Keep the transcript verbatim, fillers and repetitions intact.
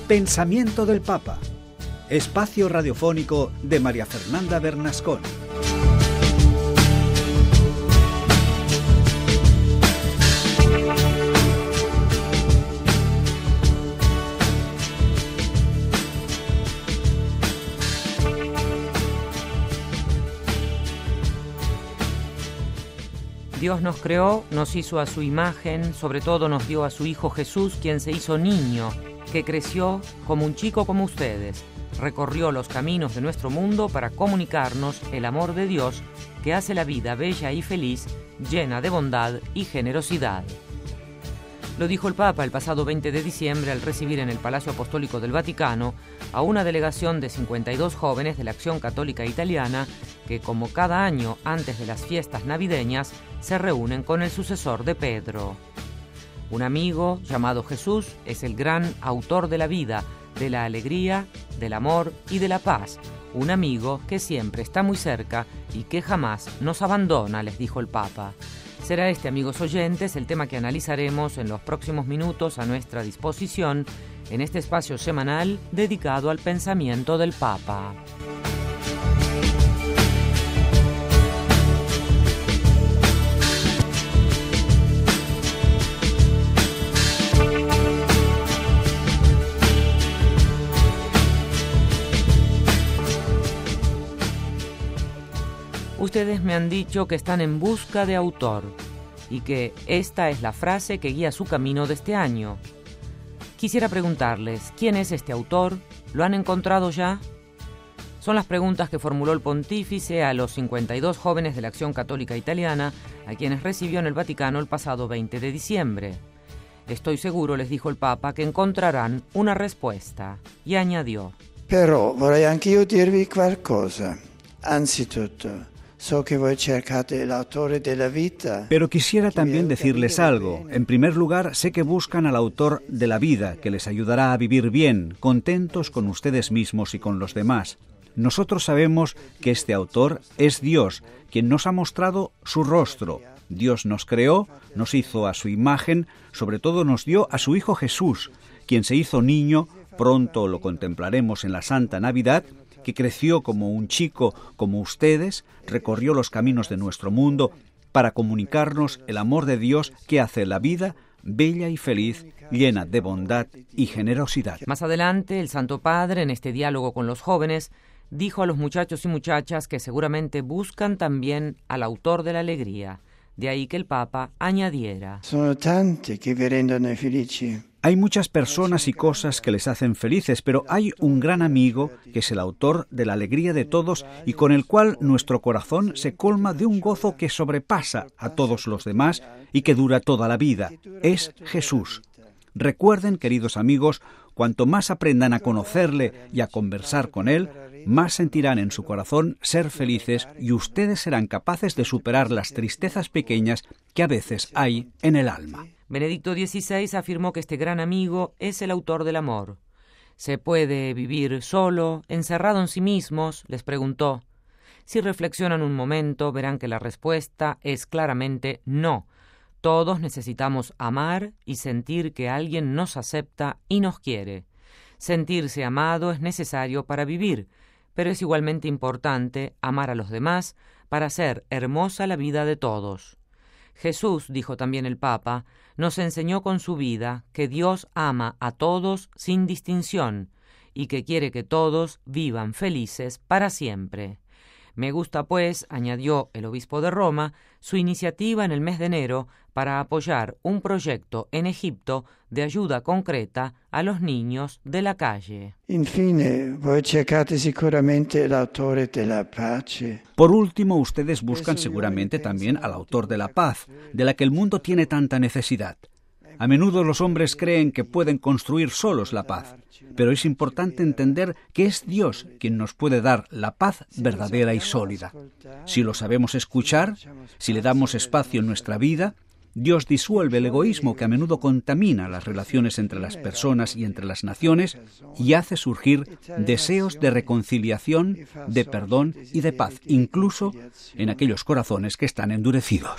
Pensamiento del Papa. Espacio radiofónico de María Fernanda Bernascón. Dios nos creó, nos hizo a su imagen, sobre todo nos dio a su Hijo Jesús, quien se hizo niño, que creció como un chico como ustedes. Recorrió los caminos de nuestro mundo para comunicarnos el amor de Dios que hace la vida bella y feliz, llena de bondad y generosidad. Lo dijo el Papa el pasado veinte de diciembre al recibir en el Palacio Apostólico del Vaticano a una delegación de cincuenta y dos jóvenes de la Acción Católica Italiana que, como cada año antes de las fiestas navideñas, se reúnen con el sucesor de Pedro. Un amigo llamado Jesús es el gran autor de la vida, de la alegría, del amor y de la paz. Un amigo que siempre está muy cerca y que jamás nos abandona, les dijo el Papa. Será este, amigos oyentes, el tema que analizaremos en los próximos minutos a nuestra disposición en este espacio semanal dedicado al pensamiento del Papa. Ustedes me han dicho que están en busca de autor y que esta es la frase que guía su camino de este año. Quisiera preguntarles, ¿quién es este autor? ¿Lo han encontrado ya? Son las preguntas que formuló el pontífice a los cincuenta y dos jóvenes de la Acción Católica Italiana, a quienes recibió en el Vaticano el pasado veinte de diciembre. Estoy seguro, les dijo el Papa, que encontrarán una respuesta. Y añadió: Però vorrei anch'io dirvi qualcosa. Anzitutto, so que voi cercate el autore de la vida. Pero quisiera también decirles algo. En primer lugar, sé que buscan al autor de la vida, que les ayudará a vivir bien, contentos con ustedes mismos y con los demás. Nosotros sabemos que este autor es Dios, quien nos ha mostrado su rostro. Dios nos creó, nos hizo a su imagen, sobre todo nos dio a su Hijo Jesús, quien se hizo niño, pronto lo contemplaremos en la Santa Navidad, que creció como un chico como ustedes, recorrió los caminos de nuestro mundo para comunicarnos el amor de Dios que hace la vida bella y feliz, llena de bondad y generosidad. Más adelante, el Santo Padre, en este diálogo con los jóvenes, dijo a los muchachos y muchachas que seguramente buscan también al autor de la alegría. De ahí que el Papa añadiera: Sono tante che vi rendono felici. Hay muchas personas y cosas que les hacen felices, pero hay un gran amigo que es el autor de la alegría de todos y con el cual nuestro corazón se colma de un gozo que sobrepasa a todos los demás y que dura toda la vida. Es Jesús. Recuerden, queridos amigos, cuanto más aprendan a conocerle y a conversar con él, más sentirán en su corazón ser felices y ustedes serán capaces de superar las tristezas pequeñas que a veces hay en el alma. Benedicto dieciséis afirmó que este gran amigo es el autor del amor. ¿Se puede vivir solo, encerrado en sí mismos?, les preguntó. Si reflexionan un momento, verán que la respuesta es claramente no. Todos necesitamos amar y sentir que alguien nos acepta y nos quiere. Sentirse amado es necesario para vivir, pero es igualmente importante amar a los demás para hacer hermosa la vida de todos. Jesús, dijo también el Papa, nos enseñó con su vida que Dios ama a todos sin distinción y que quiere que todos vivan felices para siempre. Me gusta, pues, añadió el obispo de Roma, su iniciativa en el mes de enero para apoyar un proyecto en Egipto de ayuda concreta a los niños de la calle. Infine, voi cercate sicuramente el autore de la pace. Por último, ustedes buscan seguramente también al autor de la paz, de la que el mundo tiene tanta necesidad. A menudo los hombres creen que pueden construir solos la paz, pero es importante entender que es Dios quien nos puede dar la paz verdadera y sólida. Si lo sabemos escuchar, si le damos espacio en nuestra vida, Dios disuelve el egoísmo que a menudo contamina las relaciones entre las personas y entre las naciones y hace surgir deseos de reconciliación, de perdón y de paz, incluso en aquellos corazones que están endurecidos.